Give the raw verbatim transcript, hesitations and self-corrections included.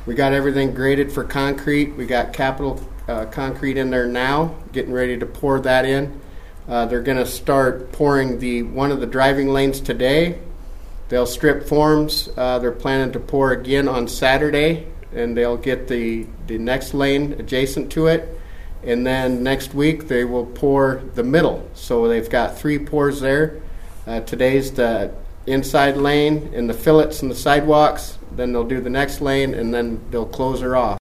We got everything graded for concrete. We got capital uh, concrete in there now, getting ready to pour that in. Uh, they're going to start pouring the one of the driving lanes today. They'll strip forms. Uh, they're planning to pour again on Saturday, and they'll get the, the next lane adjacent to it. And then next week they will pour the middle. So they've got three pours there. Uh, today's the inside lane and the fillets and the sidewalks. Then they'll do the next lane, and then they'll close her off.